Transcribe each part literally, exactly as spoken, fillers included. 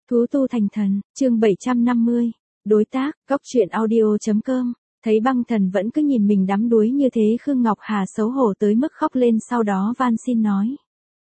Thú tu thành thần, chương bảy trăm năm mươi. Đối tác, góc truyện audio.com. Thấy băng thần vẫn cứ nhìn mình đắm đuối như thế, Khương Ngọc Hà xấu hổ tới mức khóc lên, sau đó van xin nói.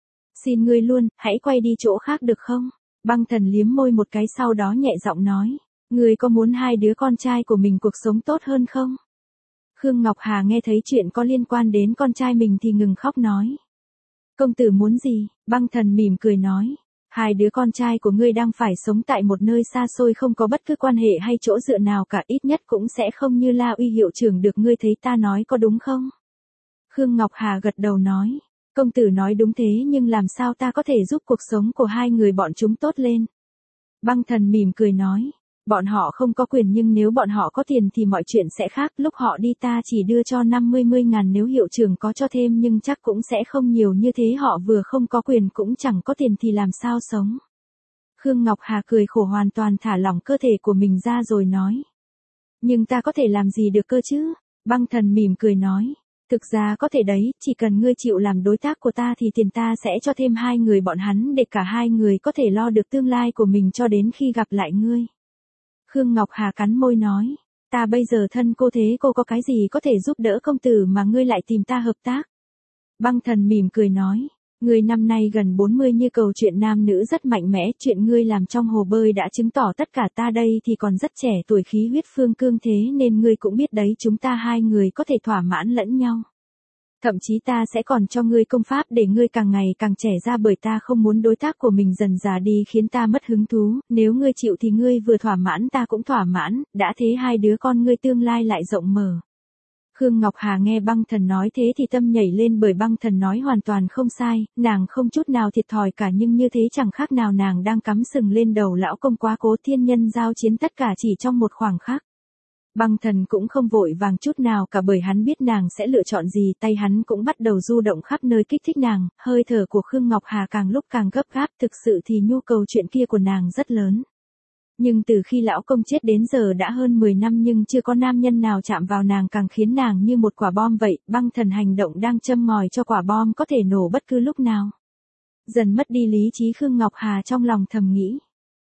Xin ngươi luôn, hãy quay đi chỗ khác được không? Băng thần liếm môi một cái, sau đó nhẹ giọng nói. Ngươi có muốn hai đứa con trai của mình cuộc sống tốt hơn không? Khương Ngọc Hà nghe thấy chuyện có liên quan đến con trai mình thì ngừng khóc nói. Công tử muốn gì? Băng thần mỉm cười nói. Hai đứa con trai của ngươi đang phải sống tại một nơi xa xôi, không có bất cứ quan hệ hay chỗ dựa nào cả, ít nhất cũng sẽ không như La Uy hiệu trưởng được, ngươi thấy ta nói có đúng không? Khương Ngọc Hà gật đầu nói. Công tử nói đúng thế, nhưng làm sao ta có thể giúp cuộc sống của hai người bọn chúng tốt lên? Băng thần mỉm cười nói. Bọn họ không có quyền, nhưng nếu bọn họ có tiền thì mọi chuyện sẽ khác. Lúc họ đi ta chỉ đưa cho năm mươi mươi ngàn, nếu hiệu trưởng có cho thêm nhưng chắc cũng sẽ không nhiều như thế. Họ vừa không có quyền cũng chẳng có tiền thì làm sao sống? Khương Ngọc Hà cười khổ, hoàn toàn thả lỏng cơ thể của mình ra rồi nói. Nhưng ta có thể làm gì được cơ chứ? Băng thần mỉm cười nói. Thực ra có thể đấy, chỉ cần ngươi chịu làm đối tác của ta thì tiền ta sẽ cho thêm hai người bọn hắn, để cả hai người có thể lo được tương lai của mình cho đến khi gặp lại ngươi. Khương Ngọc Hà cắn môi nói, ta bây giờ thân cô thế, cô có cái gì có thể giúp đỡ công tử mà ngươi lại tìm ta hợp tác? Băng thần mỉm cười nói, ngươi năm nay gần bốn mươi, như câu chuyện nam nữ rất mạnh mẽ, chuyện ngươi làm trong hồ bơi đã chứng tỏ tất cả. Ta đây thì còn rất trẻ tuổi, khí huyết phương cương, thế nên ngươi cũng biết đấy, chúng ta hai người có thể thỏa mãn lẫn nhau. Thậm chí ta sẽ còn cho ngươi công pháp để ngươi càng ngày càng trẻ ra, bởi ta không muốn đối tác của mình dần già đi khiến ta mất hứng thú. Nếu ngươi chịu thì ngươi vừa thỏa mãn ta cũng thỏa mãn, đã thế hai đứa con ngươi tương lai lại rộng mở. Khương Ngọc Hà nghe băng thần nói thế thì tâm nhảy lên, bởi băng thần nói hoàn toàn không sai, nàng không chút nào thiệt thòi cả, nhưng như thế chẳng khác nào nàng đang cắm sừng lên đầu lão công quá cố, thiên nhân giao chiến tất cả chỉ trong một khoảng khắc. Băng thần cũng không vội vàng chút nào cả, bởi hắn biết nàng sẽ lựa chọn gì, tay hắn cũng bắt đầu du động khắp nơi kích thích nàng. Hơi thở của Khương Ngọc Hà càng lúc càng gấp gáp, thực sự thì nhu cầu chuyện kia của nàng rất lớn. Nhưng từ khi lão công chết đến giờ đã hơn mười năm, nhưng chưa có nam nhân nào chạm vào nàng, càng khiến nàng như một quả bom vậy. Băng thần hành động đang châm ngòi cho quả bom có thể nổ bất cứ lúc nào. Dần mất đi lý trí, Khương Ngọc Hà trong lòng thầm nghĩ.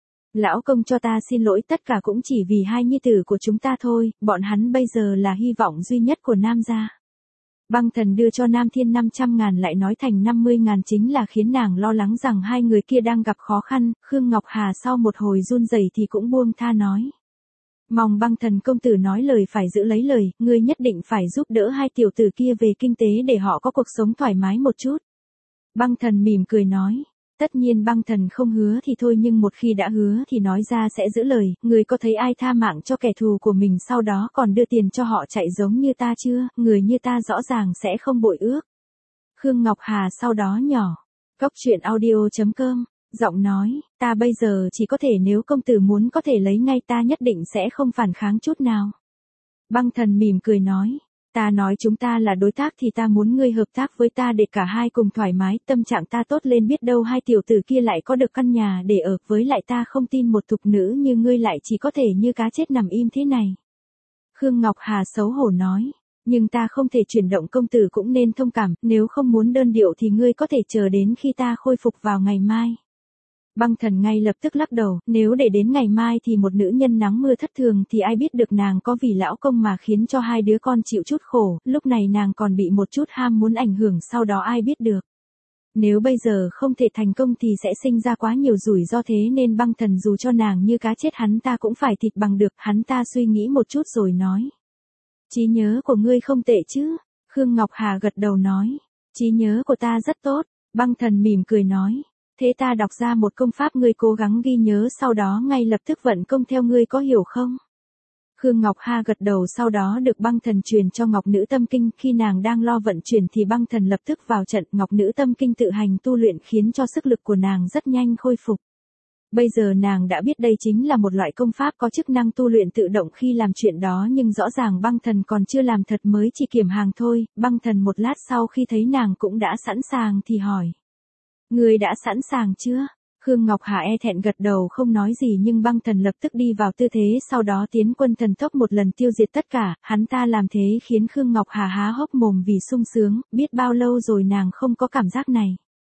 Lão công cho ta xin lỗi, tất cả cũng chỉ vì hai nhi tử của chúng ta thôi, bọn hắn bây giờ là hy vọng duy nhất của Nam gia. Băng thần đưa cho Nam Thiên năm trăm ngàn lại nói thành năm mươi ngàn, chính là khiến nàng lo lắng rằng hai người kia đang gặp khó khăn. Khương Ngọc Hà sau một hồi run rẩy thì cũng buông tha nói. Mong băng thần công tử nói lời phải giữ lấy lời, ngươi nhất định phải giúp đỡ hai tiểu tử kia về kinh tế để họ có cuộc sống thoải mái một chút. Băng thần mỉm cười nói. Tất nhiên băng thần không hứa thì thôi, nhưng một khi đã hứa thì nói ra sẽ giữ lời. Người có thấy ai tha mạng cho kẻ thù của mình sau đó còn đưa tiền cho họ chạy giống như ta chưa? Người như ta rõ ràng sẽ không bội ước. Khương Ngọc Hà sau đó nhỏ. Góc truyện audio.com. Giọng nói, ta bây giờ chỉ có thể nếu công tử muốn có thể lấy ngay, ta nhất định sẽ không phản kháng chút nào. Băng thần mỉm cười nói. Ta nói chúng ta là đối tác thì ta muốn ngươi hợp tác với ta để cả hai cùng thoải mái, tâm trạng ta tốt lên, biết đâu hai tiểu tử kia lại có được căn nhà để ở, với lại ta không tin một thục nữ như ngươi lại chỉ có thể như cá chết nằm im thế này. Khương Ngọc Hà xấu hổ nói, nhưng ta không thể chuyển động, công tử cũng nên thông cảm, nếu không muốn đơn điệu thì ngươi có thể chờ đến khi ta khôi phục vào ngày mai. Băng thần ngay lập tức lắc đầu, nếu để đến ngày mai thì một nữ nhân nắng mưa thất thường thì ai biết được nàng có vì lão công mà khiến cho hai đứa con chịu chút khổ, lúc này nàng còn bị một chút ham muốn ảnh hưởng, sau đó ai biết được. Nếu bây giờ không thể thành công thì sẽ sinh ra quá nhiều rủi ro, thế nên băng thần dù cho nàng như cá chết hắn ta cũng phải thịt bằng được. Hắn ta suy nghĩ một chút rồi nói. Trí nhớ của ngươi không tệ chứ? Khương Ngọc Hà gật đầu nói. Trí nhớ của ta rất tốt. Băng thần mỉm cười nói. Thế ta đọc ra một công pháp, ngươi cố gắng ghi nhớ, sau đó ngay lập tức vận công theo, ngươi có hiểu không? Khương Ngọc Hà gật đầu, sau đó được băng thần truyền cho Ngọc Nữ Tâm Kinh. Khi nàng đang lo vận chuyển thì băng thần lập tức vào trận. Ngọc Nữ Tâm Kinh tự hành tu luyện khiến cho sức lực của nàng rất nhanh khôi phục. Bây giờ nàng đã biết đây chính là một loại công pháp có chức năng tu luyện tự động khi làm chuyện đó, nhưng rõ ràng băng thần còn chưa làm thật, mới chỉ kiểm hàng thôi. Băng thần một lát sau khi thấy nàng cũng đã sẵn sàng thì hỏi. Ngươi đã sẵn sàng chưa? Khương Ngọc Hà e thẹn gật đầu không nói gì, nhưng băng thần lập tức đi vào tư thế, sau đó tiến quân thần tốc một lần tiêu diệt tất cả. Hắn ta làm thế khiến Khương Ngọc Hà há hốc mồm vì sung sướng, biết bao lâu rồi nàng không có cảm giác này.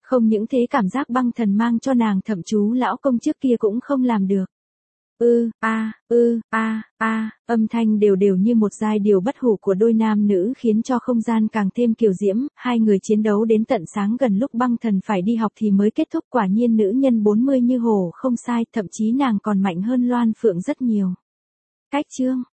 Không những thế cảm giác băng thần mang cho nàng thậm chú lão công trước kia cũng không làm được. Ư, a, ư, a, a, âm thanh đều đều như một giai điệu bất hủ của đôi nam nữ khiến cho không gian càng thêm kiều diễm, hai người chiến đấu đến tận sáng gần lúc băng thần phải đi học thì mới kết thúc. Quả nhiên nữ nhân bốn mươi như hồ không sai, thậm chí nàng còn mạnh hơn Loan Phượng rất nhiều. Cách chương